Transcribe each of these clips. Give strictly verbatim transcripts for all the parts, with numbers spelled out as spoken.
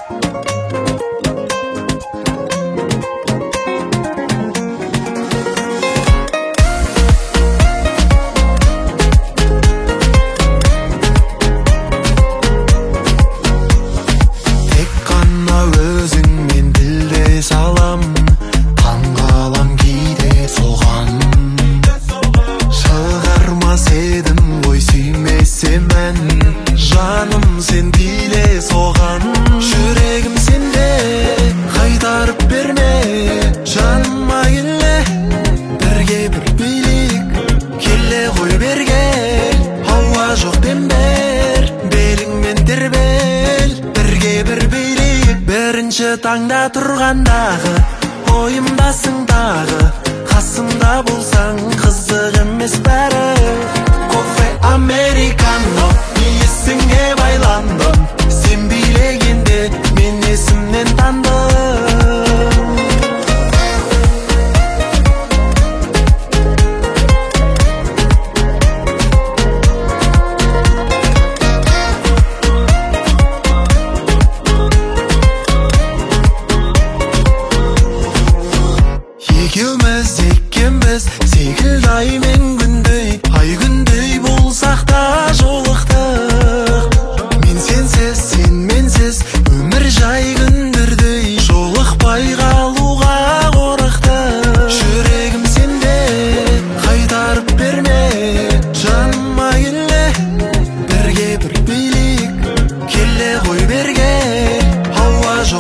Жаным сен биле соған, жүрегім сенде, қайтарып берме. Жаныма келе, бірге бір билік, келе ғой берге. Ауа жоқ дембер, беліңмен тербел, бірге бір билік. Бірінші таңда тұрғандағы, ойымдасың дағы, қасымда болсаң қызық емес бәрі. Кофе американо, есіңе байландым, сен билегенде мен есімнен тандым. Екеуміз екенбіз, секілді ай мен күндей, ай күндей болсақ та жолықтық. Мен сенсіз, сен менсіз, өмір жай күндердей, жолықпай қалуға қорықтық. Жүрегім сенде, қайтарып берме. Жаныма келе, бірге бір билік, келе ғой берге. Ауа жоқ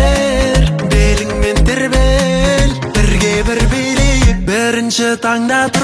дембер, беліңмен тербел, бірге бір билік. Бірінші таңда